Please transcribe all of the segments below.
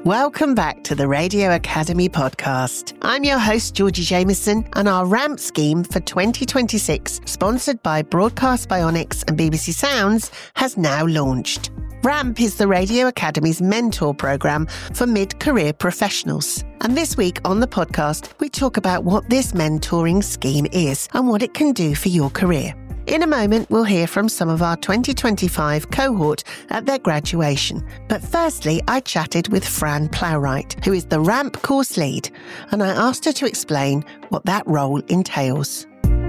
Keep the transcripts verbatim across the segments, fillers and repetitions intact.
Welcome back to the Radio Academy podcast. I'm your host, Georgie Jameson, and our RAMP scheme for twenty twenty-six, sponsored by Broadcast Bionics and B B C Sounds, has now launched. RAMP is the Radio Academy's mentor programme for mid-career professionals. And this week on the podcast, we talk about what this mentoring scheme is and what it can do for your career. In a moment, we'll hear from some of our twenty twenty-five cohort at their graduation. But firstly, I chatted with Fran Plowright, who is the RAMP course lead, and I asked her to explain what that role entails.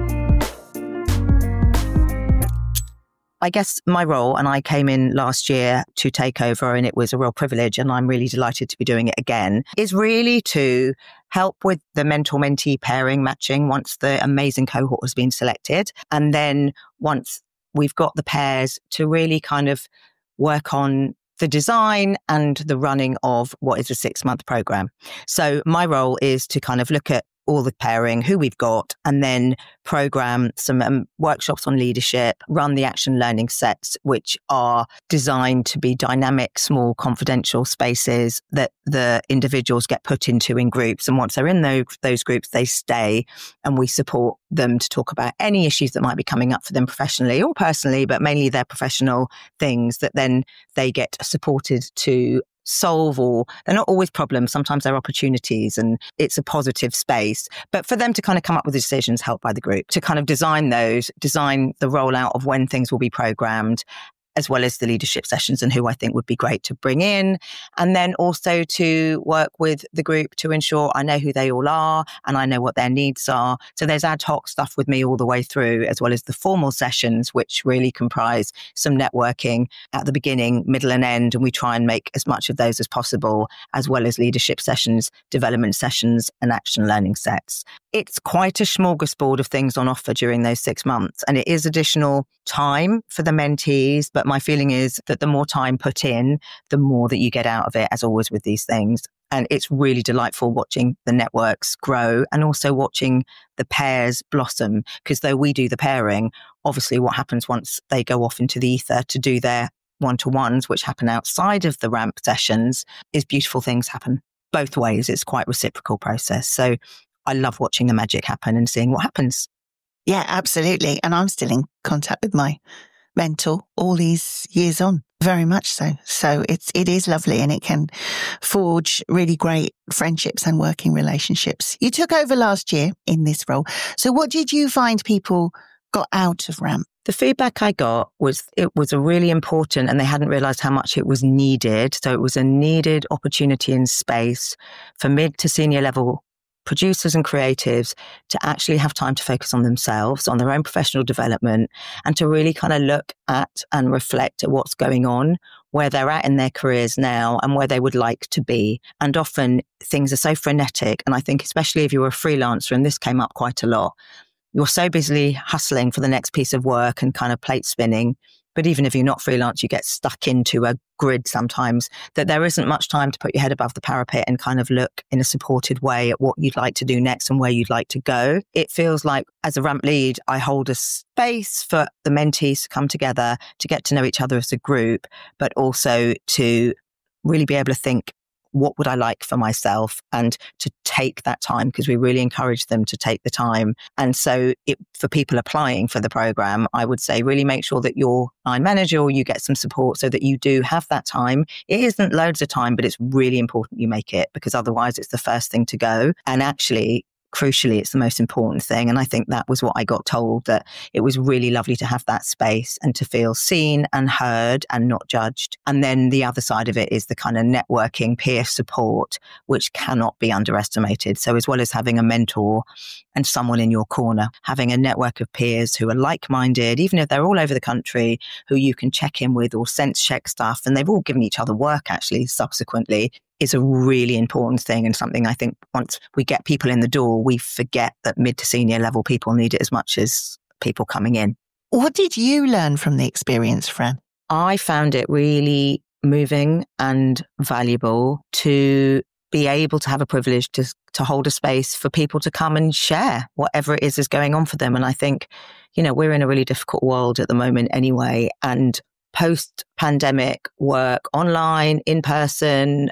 I guess my role, and I came in last year to take over, and it was a real privilege, and I'm really delighted to be doing it again, is really to help with the mentor-mentee pairing matching once the amazing cohort has been selected. And then once we've got the pairs, to really kind of work on the design and the running of what is a six-month program. So my role is to kind of look at all the pairing, who we've got, and then program some um, workshops on leadership, run the action learning sets, which are designed to be dynamic, small, confidential spaces that the individuals get put into in groups. And once they're in those, those groups, they stay, and we support them to talk about any issues that might be coming up for them professionally or personally, but mainly their professional things that then they get supported to solve. Or they're not always problems, sometimes they're opportunities, and it's a positive space. But for them to kind of come up with the decisions helped by the group, to kind of design those, design the rollout of when things will be programmed, as well as the leadership sessions and who I think would be great to bring in. And then also to work with the group to ensure I know who they all are and I know what their needs are. So there's ad hoc stuff with me all the way through, as well as the formal sessions, which really comprise some networking at the beginning, middle and end. And we try and make as much of those as possible, as well as leadership sessions, development sessions, and action learning sets. It's quite a smorgasbord of things on offer during those six months. And it is additional time for the mentees, but my feeling is that the more time put in, the more that you get out of it, as always with these things. And it's really delightful watching the networks grow and also watching the pairs blossom, because though we do the pairing, obviously what happens once they go off into the ether to do their one-to-ones, which happen outside of the RAMP sessions, is beautiful things happen both ways. It's quite a reciprocal process. So I love watching the magic happen and seeing what happens. Yeah, absolutely. And I'm still in contact with my mentor all these years on, very much so. So it's, it is lovely, and it can forge really great friendships and working relationships. You took over last year in this role. So what did you find people got out of RAMP? The feedback I got was it was a really important, and they hadn't realised how much it was needed. So it was a needed opportunity and space for mid to senior level producers and creatives to actually have time to focus on themselves, on their own professional development, and to really kind of look at and reflect at what's going on, where they're at in their careers now and where they would like to be. And often things are so frenetic. And I think especially if you're a freelancer, and this came up quite a lot, you're so busily hustling for the next piece of work and kind of plate spinning. But even if you're not freelance, you get stuck into a grid sometimes, that there isn't much time to put your head above the parapet and kind of look in a supported way at what you'd like to do next and where you'd like to go. It feels like as a RAMP lead, I hold a space for the mentees to come together, to get to know each other as a group, but also to really be able to think, what would I like for myself, and to take that time, because we really encourage them to take the time. And so it, for people applying for the program, I would say really make sure that your line manager or you get some support so that you do have that time. It isn't loads of time, but it's really important you make it, because otherwise it's the first thing to go. And actually, crucially, it's the most important thing. And I think that was what I got told, that it was really lovely to have that space and to feel seen and heard and not judged. And then the other side of it is the kind of networking, peer support, which cannot be underestimated. So as well as having a mentor and someone in your corner, having a network of peers who are like-minded, even if they're all over the country, who you can check in with or sense check stuff, and they've all given each other work actually subsequently, is a really important thing, and something I think once we get people in the door, we forget that mid to senior level people need it as much as people coming in. What did you learn from the experience, Fran? I found it really moving and valuable to be able to have a privilege to to hold a space for people to come and share whatever it is is going on for them. And I think, you know, we're in a really difficult world at the moment anyway, and post-pandemic work online, in person,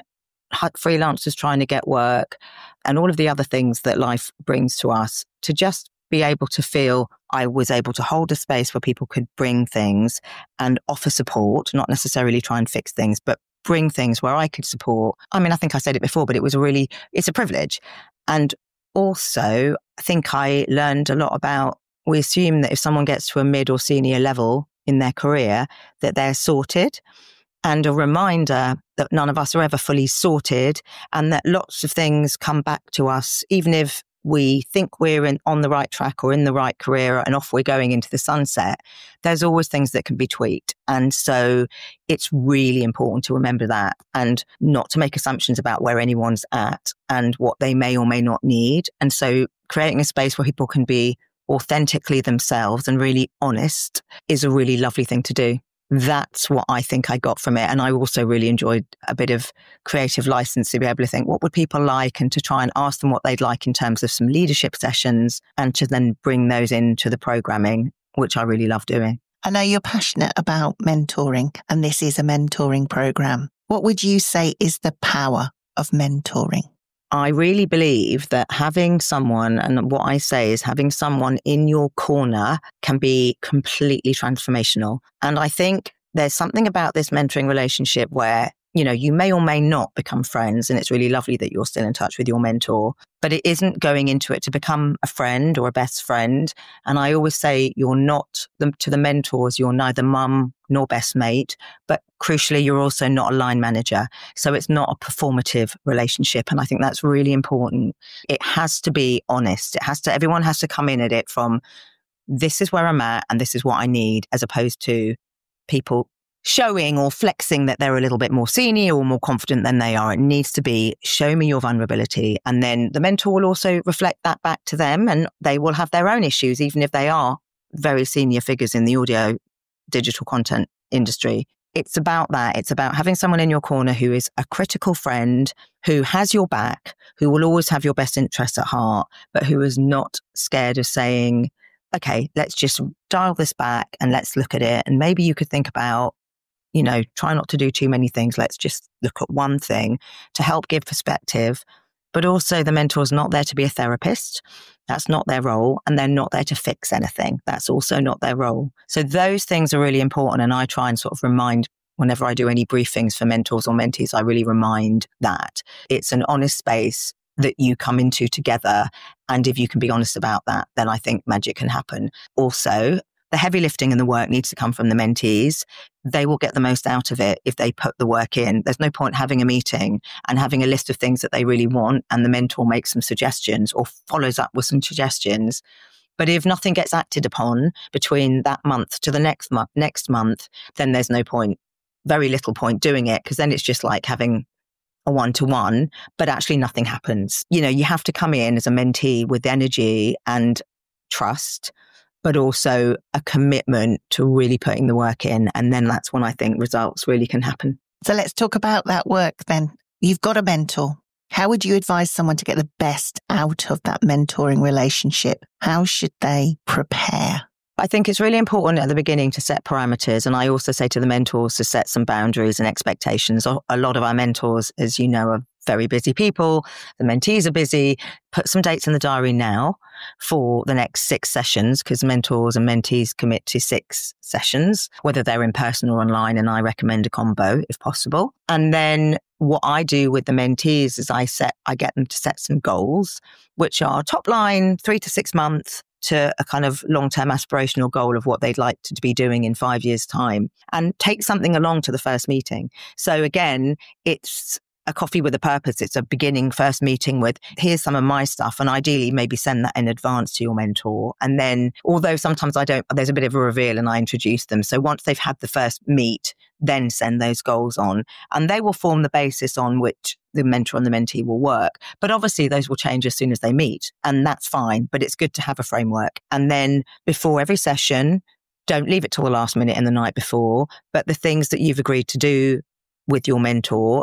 freelancers trying to get work and all of the other things that life brings to us, to just be able to feel I was able to hold a space where people could bring things and offer support, not necessarily try and fix things, but bring things where I could support. I mean, I think I said it before, but it was a really, it's a privilege. And also, I think I learned a lot about, we assume that if someone gets to a mid or senior level in their career, that they're sorted. And a reminder that none of us are ever fully sorted, and that lots of things come back to us, even if we think we're in, on the right track or in the right career and off we're going into the sunset, there's always things that can be tweaked. And so it's really important to remember that and not to make assumptions about where anyone's at and what they may or may not need. And so creating a space where people can be authentically themselves and really honest is a really lovely thing to do. That's what I think I got from it. And I also really enjoyed a bit of creative license to be able to think, what would people like? And to try and ask them what they'd like in terms of some leadership sessions, and to then bring those into the programming, which I really love doing. I know you're passionate about mentoring, and this is a mentoring program. What would you say is the power of mentoring? I really believe that having someone, and what I say is having someone in your corner, can be completely transformational. And I think there's something about this mentoring relationship where, you know, you may or may not become friends, and it's really lovely that you're still in touch with your mentor, but it isn't going into it to become a friend or a best friend. And I always say you're not, the, to the mentors, you're neither mum nor best mate, but crucially, you're also not a line manager. So it's not a performative relationship. And I think that's really important. It has to be honest. It has to, everyone has to come in at it from, this is where I'm at and this is what I need, as opposed to people showing or flexing that they're a little bit more senior or more confident than they are. It needs to be, show me your vulnerability. And then the mentor will also reflect that back to them, and they will have their own issues, even if they are very senior figures in the audio digital content industry. It's about that. It's about having someone in your corner who is a critical friend, who has your back, who will always have your best interests at heart, but who is not scared of saying, okay, let's just dial this back and let's look at it. And maybe you could think about, you know, try not to do too many things. Let's just look at one thing to help give perspective. But also the mentor's not there to be a therapist. That's not their role. And they're not there to fix anything. That's also not their role. So those things are really important. And I try and sort of remind, whenever I do any briefings for mentors or mentees, I really remind that it's an honest space that you come into together. And if you can be honest about that, then I think magic can happen. Also, the heavy lifting and the work needs to come from the mentees. They will get the most out of it if they put the work in. There's no point having a meeting and having a list of things that they really want, and the mentor makes some suggestions or follows up with some suggestions. But if nothing gets acted upon between that month to the next month, next month, then there's no point, very little point doing it, because then it's just like having a one-to-one, but actually nothing happens. You know, you have to come in as a mentee with energy and trust, but also a commitment to really putting the work in. And then that's when I think results really can happen. So let's talk about that work then. You've got a mentor. How would you advise someone to get the best out of that mentoring relationship? How should they prepare? I think it's really important at the beginning to set parameters. And I also say to the mentors to set some boundaries and expectations. A lot of our mentors, as you know, are very busy people. The mentees are busy. Put some dates in the diary now for the next six sessions, because mentors and mentees commit to six sessions, whether they're in person or online. And I recommend a combo if possible. And then what I do with the mentees is I set, I get them to set some goals, which are top line, three to six months, to a kind of long-term aspirational goal of what they'd like to be doing in five years' time, and take something along to the first meeting. So again, it's a coffee with a purpose. It's a beginning first meeting with, here's some of my stuff, and ideally maybe send that in advance to your mentor. And then, although sometimes I don't, there's a bit of a reveal and I introduce them. So once they've had the first meet, then send those goals on, and they will form the basis on which the mentor and the mentee will work. But obviously those will change as soon as they meet, and that's fine, but it's good to have a framework. And then before every session, don't leave it till the last minute and the night before, but the things that you've agreed to do with your mentor,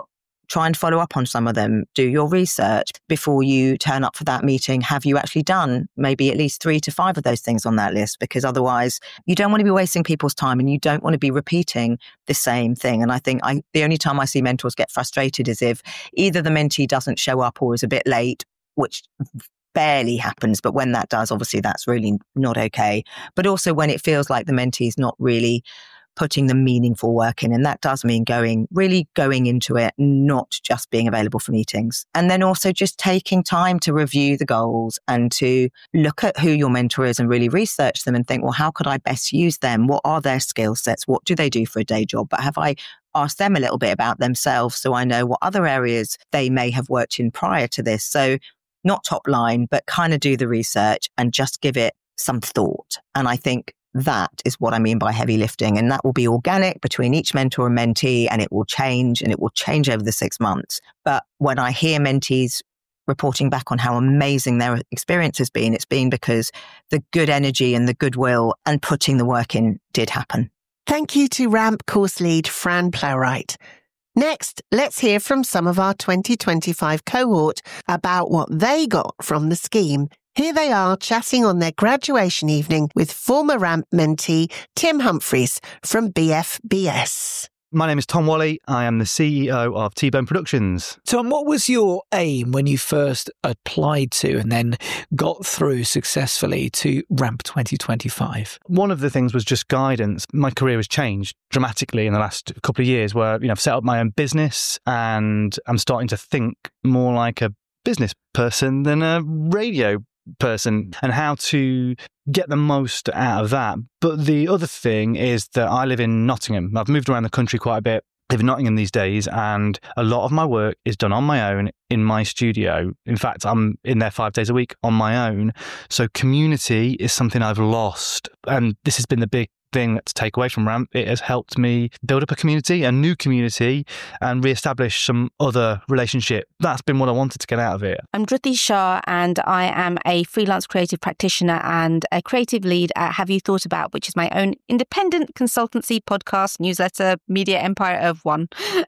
try and follow up on some of them. Do your research before you turn up for that meeting. Have you actually done maybe at least three to five of those things on that list? Because otherwise you don't want to be wasting people's time and you don't want to be repeating the same thing. And I think I, the only time I see mentors get frustrated is if either the mentee doesn't show up or is a bit late, which barely happens. But when that does, obviously that's really not okay. But also when it feels like the mentee's not really putting the meaningful work in. And that does mean going, really going into it, not just being available for meetings. And then also just taking time to review the goals and to look at who your mentor is and really research them and think, well, how could I best use them? What are their skill sets? What do they do for a day job? But have I asked them a little bit about themselves so I know what other areas they may have worked in prior to this? So not top line, but kind of do the research and just give it some thought. And I think that is what I mean by heavy lifting. And that will be organic between each mentor and mentee, and it will change and it will change over the six months. But when I hear mentees reporting back on how amazing their experience has been, it's been because the good energy and the goodwill and putting the work in did happen. Thank you to RAMP course lead Fran Plowright. Next, let's hear from some of our twenty twenty-five cohort about what they got from the scheme. Here they are chatting on their graduation evening with former RAMP mentee Tim Humphreys from B F B S. My name is Tom Wally. I am the C E O of T-Bone Productions. Tom, what was your aim when you first applied to and then got through successfully to RAMP twenty twenty-five? One of the things was just guidance. My career has changed dramatically in the last couple of years where, you know, I've set up my own business and I'm starting to think more like a business person than a radio person and how to get the most out of that. But the other thing is that I live in Nottingham. I've moved around the country quite a bit. I live in Nottingham these days, and a lot of my work is done on my own in my studio. In fact, I'm in there five days a week on my own. So community is something I've lost. And this has been the big thing to take away from RAMP. It has helped me build up a community, a new community, and re-establish some other relationship. That's been what I wanted to get out of it. I'm Dhruti Shah, and I am a freelance creative practitioner and a creative lead at Have You Thought About, which is my own independent consultancy, podcast, newsletter, media empire of one.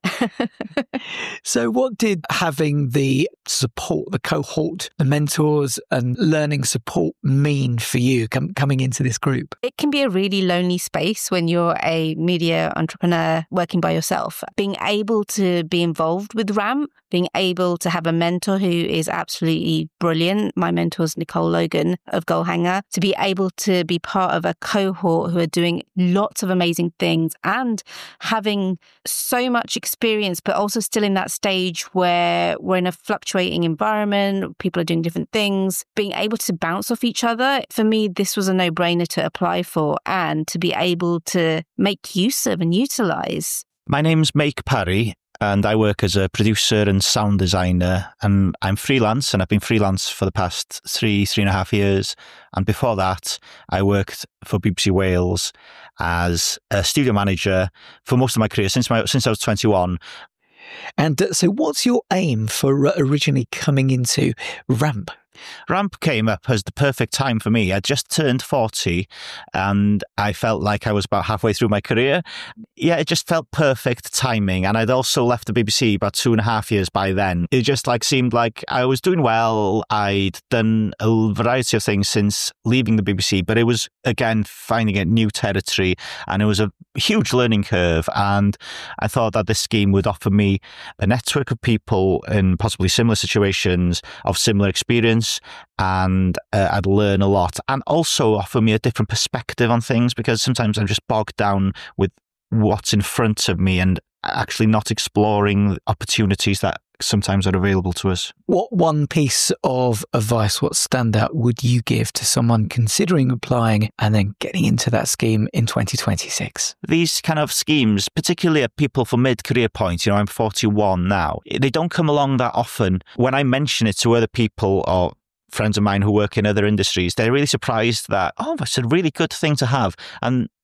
So what did having the support, the cohort, the mentors and learning support mean for you com- coming into this group? It can be a really lonely space when you're a media entrepreneur working by yourself. Being able to be involved with RAMP, being able to have a mentor who is absolutely brilliant. My mentor is Nicole Logan of Goalhanger. To be able to be part of a cohort who are doing lots of amazing things and having so much experience, but also still in that stage where we're in a fluctuating environment, people are doing different things, being able to bounce off each other. For me, this was a no-brainer to apply for and to be able to make use of and utilize. My name's Mike Parry, and I work as a producer and sound designer, and I'm freelance, and I've been freelance for the past three, three and a half years. And before that, I worked for B B C Wales as a studio manager for most of my career, since my since I was twenty-one. And uh, so what's your aim for uh, originally coming into RAMP? RAMP came up as the perfect time for me. I just turned forty and I felt like I was about halfway through my career. Yeah, it just felt perfect timing. And I'd also left the B B C about two and a half years by then. It just like seemed like I was doing well. I'd done a variety of things since leaving the B B C, but it was, again, finding a new territory, and it was a huge learning curve. And I thought that this scheme would offer me a network of people in possibly similar situations of similar experience, and uh, I'd learn a lot, and also offer me a different perspective on things, because sometimes I'm just bogged down with what's in front of me and actually not exploring opportunities that sometimes are available to us. What one piece of advice, what standout would you give to someone considering applying and then getting into that scheme in twenty twenty-six? These kind of schemes, particularly at people for mid-career point, you know, I'm forty-one now, they don't come along that often. When I mention it to other people or friends of mine who work in other industries, they're really surprised that, oh, that's a really good thing to have. And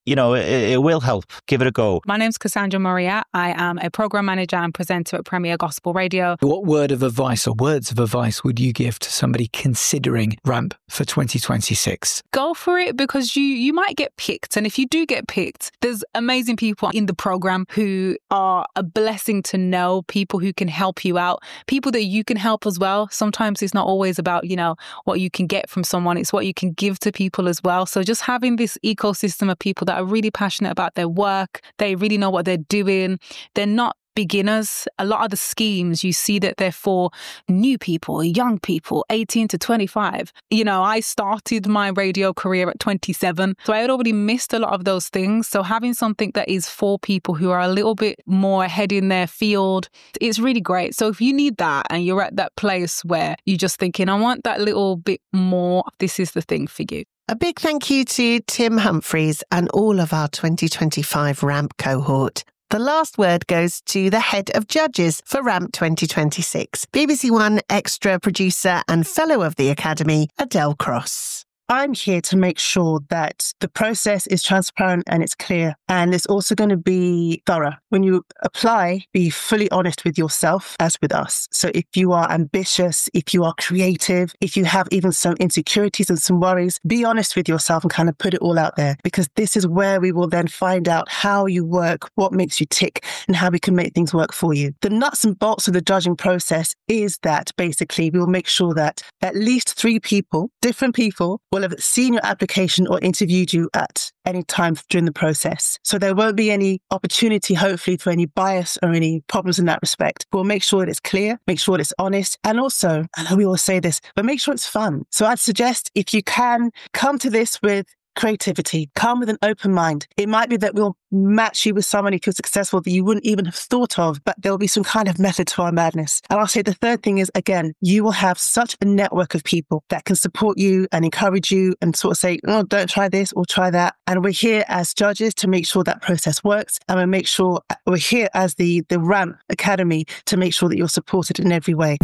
you know, it, it will help. Give it a go. My name's Cassandra Maria. I am a program manager and presenter at Premier Gospel Radio. What word of advice or words of advice would you give to somebody considering Ramp for twenty twenty-six? Go for it, because you you might get picked. And if you do get picked, there's amazing people in the program who are a blessing to know, people who can help you out, people that you can help as well. Sometimes it's not always about, you know, what you can get from someone. It's what you can give to people as well. So just having this ecosystem of people that are really passionate about their work, they really know what they're doing. They're not beginners. A lot of the schemes, you see that they're for new people, young people, eighteen to twenty-five. You know, I started my radio career at twenty-seven, so I had already missed a lot of those things. So having something that is for people who are a little bit more ahead in their field, it's really great. So if you need that and you're at that place where you're just thinking, I want that little bit more, this is the thing for you. A big thank you to Tim Humphries and all of our twenty twenty-five Ramp cohort. The last word goes to the head of judges for Ramp twenty twenty-six, B B C One extra producer and fellow of the Academy, Adele Cross. I'm here to make sure that the process is transparent and it's clear. And it's also going to be thorough. When you apply, be fully honest with yourself as with us. So if you are ambitious, if you are creative, if you have even some insecurities and some worries, be honest with yourself and kind of put it all out there, because this is where we will then find out how you work, what makes you tick, and how we can make things work for you. The nuts and bolts of the judging process is that basically we will make sure that at least three people, different people, will have seen your application or interviewed you at any time during the process. So there won't be any opportunity, hopefully, for any bias or any problems in that respect. We'll make sure that it's clear, make sure that it's honest. And also, I know we always say this, but make sure it's fun. So I'd suggest if you can come to this with creativity, come with an open mind. It might be that we'll match you with someone if you're successful that you wouldn't even have thought of, but there'll be some kind of method to our madness. And I'll say the third thing is, again, you will have such a network of people that can support you and encourage you and sort of say, oh, don't try this or try that. And we're here as judges to make sure that process works. And we'll make sure we're here as the, the Ramp Academy to make sure that you're supported in every way.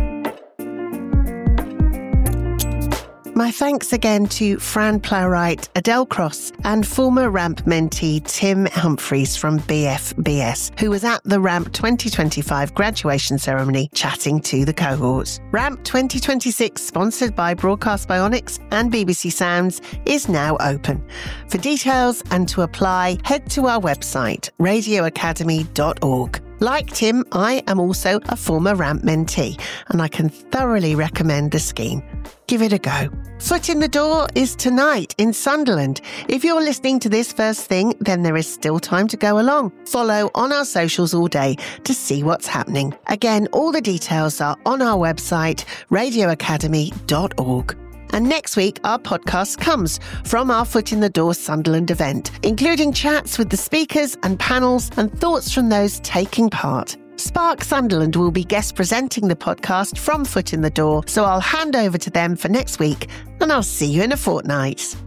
My thanks again to Fran Plowright, Adele Cross, and former Ramp mentee Tim Humphries from B F B S, who was at the Ramp twenty twenty-five graduation ceremony chatting to the cohort. Ramp twenty twenty-six, sponsored by Broadcast Bionics and B B C Sounds, is now open. For details and to apply, head to our website, radio academy dot org. Like Tim, I am also a former Ramp mentee, and I can thoroughly recommend the scheme. Give it a go. Foot in the Door is tonight in Sunderland. If you're listening to this first thing, then there is still time to go along. Follow on our socials all day to see what's happening. Again, all the details are on our website, radio academy dot org. And next week, our podcast comes from our Foot in the Door Sunderland event, including chats with the speakers and panels and thoughts from those taking part. Spark Sunderland will be guest presenting the podcast from Foot in the Door, so I'll hand over to them for next week, and I'll see you in a fortnight.